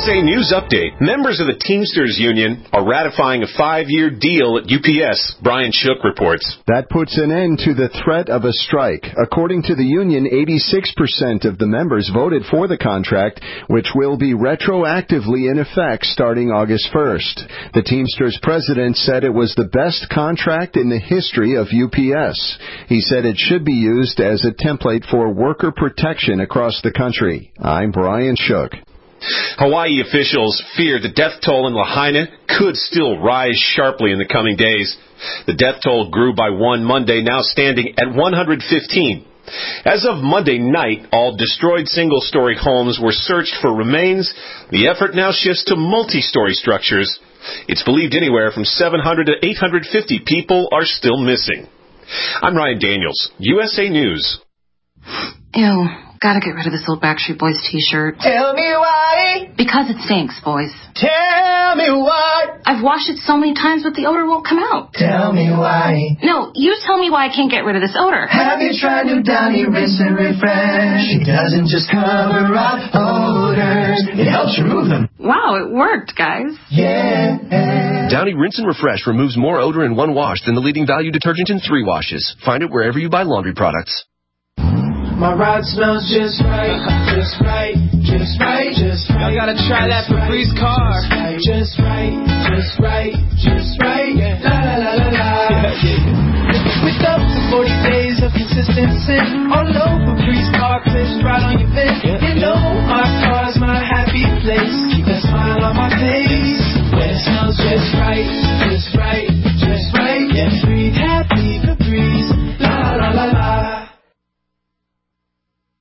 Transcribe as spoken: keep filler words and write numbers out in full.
A News Update. Members of the Teamsters Union are ratifying a five-year deal at U P S. Brian Shook reports. That puts an end to the threat of a strike. According to the union, eighty-six percent of the members voted for the contract, which will be retroactively in effect starting August first. The Teamsters president said it was the best contract in the history of U P S. He said it should be used as a template for worker protection across the country. I'm Brian Shook. Hawaii officials fear the death toll in Lahaina could still rise sharply in the coming days. The death toll grew by one Monday, now standing at one hundred fifteen. As of Monday night, all destroyed single-story homes were searched for remains. The effort now shifts to multi-story structures. It's believed anywhere from seven hundred to eight hundred fifty people are still missing. I'm Ryan Daniels, U S A News. Ew. Gotta get rid of this old Backstreet Boys t-shirt. Tell me why. Because it stinks, boys. Tell me why. I've washed it so many times, but the odor won't come out. Tell me why. No, you tell me why I can't get rid of this odor. Have you tried new Downy Rinse and Refresh? It doesn't just cover up odors, it helps remove them. Wow, it worked, guys. Yeah. Downy Rinse and Refresh removes more odor in one wash than the leading value detergent in three washes. Find it wherever you buy laundry products. My ride smells just right, just right, just right, just right. I gotta try that Febreze car. Just right, just right, just right, yeah. La la la la la. Yeah, yeah. With up to forty days of consistent sin, all over Febreze car clips right on your vent. Yeah, you know my car's my happy place. Keep that smile on my face when it smells just right, just